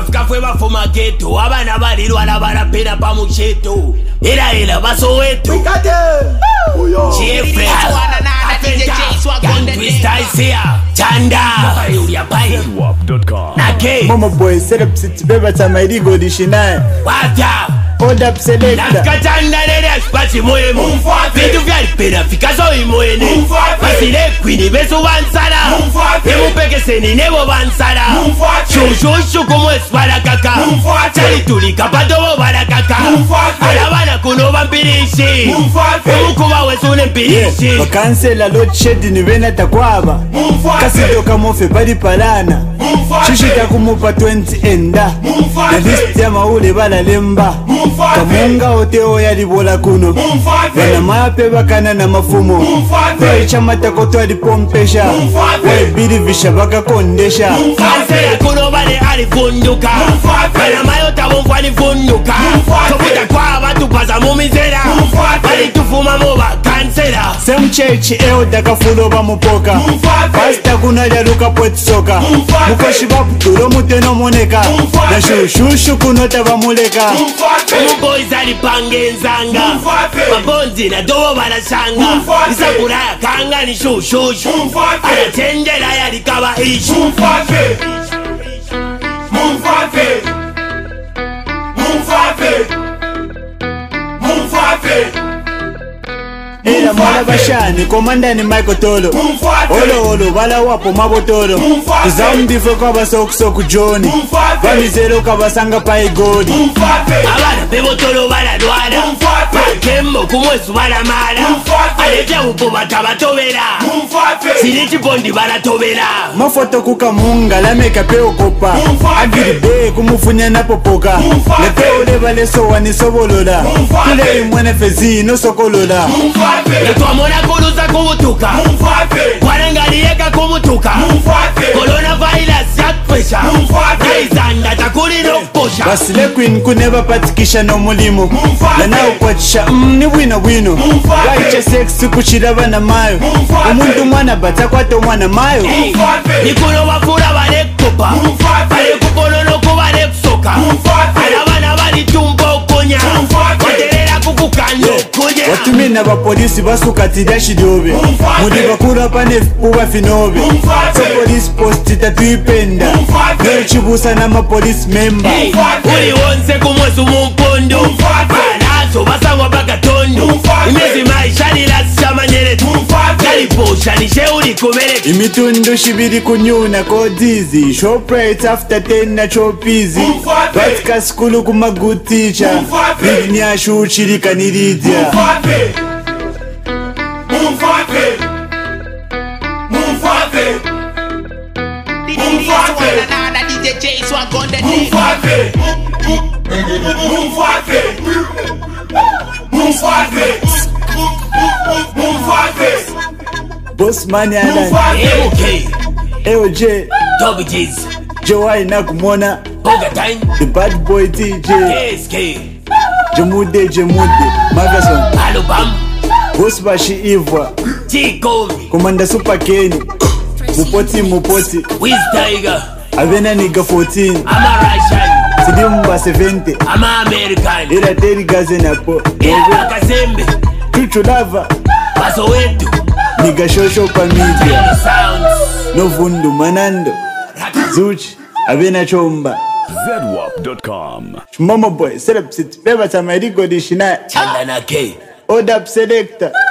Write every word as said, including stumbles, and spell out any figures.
Africa fue bafuma ghetto. Abana balirwa la barapera pa mucheto. Era ela basoweto. Chiefre. Chanda. Nake. Mama boy set up sit beba tamairigo dishinae. Wata. Hold up selector. Nakatanda nere ashpati moemo. Vitu vya lipena fika so imoene. Masile kwini besu wansara. Emu peke seni nebo wansara. Shushu kumu eswara kaka. Chali tuli kapatobo bara kaka. Alabana kuno vampirishi. Emu kuwa wesune mpirishi. Wakansela load shedding ni vena takwaba. Kasi toka mofe padi palana. Shishita kumupa twenty enda. Na list ya maule bala lemba. Kamunga oteo ya libola kuno. Wana mape bakana na mafumo. Kwa chamata koto alipompesha. Kwa bidi visha baka kondesha. Kansela kuno bale alifunduka. Wana mayota wonfu alifunduka. Sobuta kwa watu paza mumizera. Bali tufuma moba kansela. Same church eo daka fulo ba mupoka. Pasta kuna jaluka pweti soka. Mukoshi bapu turo muteno moneka. Na shushushu kuno taba muleka. Boys alipange nzanga. Mabonzi na dobo barashanga. Isakuraya kanga ni shushushu. Anatendela yalikaba ishu. Mumfafe Mumfafe Mumfafe Ela mwana bashani komanda ni Michael Tolo. Olo olo bala wapo mabotolo. Kuzambife kwa basoku soku Johnny. Vamizelo kabasanga pa igodi. Abana bebotolo bala dwada. Kembo kumwesu bala mala. Aleja upo batabatobera. Silichi bondi bala tobera. Mafoto kukamunga la meka peo kopa. Agiri be kumufunya na popoka. Lepeo leba leso wani sobolola. Tule imwene fezi no sokolola. Netwamona kuluza kubutuka. Warangalieka kumutuka. Coronavirus yakfesha. Naizanda takuri no posha. Basile queen kuneba patikisha no mulimo. Lana ukwachisha mni wino wino. Waicha sexy kuchiraba na mayo. Umundu mwana bata kwato mwana mayo. Nikuno wafura bale kupa. Bale kupono no kubale kusoka. Alabana bali tumbo konya. Waterera kukukando kunya. Watumina ba polisi basuka tidashi dobe. Mudi bakura pane uba finobe. So police post tatuipenda. Nyo chibusa na ma police member. Uli wonse kumwesu mumpondo. Balazo basangwa baka tondo. Imezi maisha nilasisha manyeretu. Galiposha nishe uli kumereki. Imitundu shibiri kunyuna kodizi. Shoprite after ten na chopizi. Batika skulu kuma good teacher. Big nyashu uchirika niridia. Mumfafe Mumfafe Mumfafe Mumfafe Mumfafe Mumfafe Mumfafe Mumfafe Boss man yana. Ewo K. Ewo J. Double G's. Joai na kumona. Boga time. The bad boy T J. K S K. Jemude Jemude. Magason. Alubam. Boss bashi Ivwa. T-Komi. Komanda Super Kenny. Mupoti Mupoti. Wiz Tiger. Avena nigga fourteen. I'm a Russian. Sidimba seventy. I'm a American. Ira teri gaze na po. Ira Kasembe. Chuchu lava. Basoweto. Nigga shosho pa media. Sounds. No vundu manando. Zuchi. Avena chomba. Zedwap dot com. Mama boy set up sit. Beba tamairigo dishina. Chanda na K. Hold up selector.